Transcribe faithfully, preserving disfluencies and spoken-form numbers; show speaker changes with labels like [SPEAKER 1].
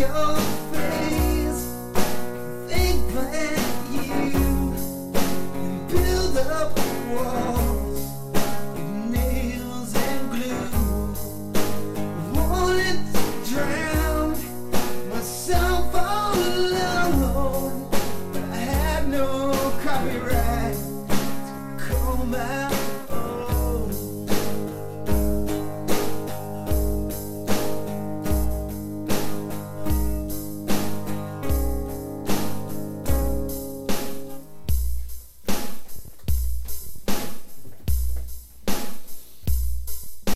[SPEAKER 1] your face, think like you, and build up walls with nails and glue. Wanted to drown myself all alone, but I had no copyright to call my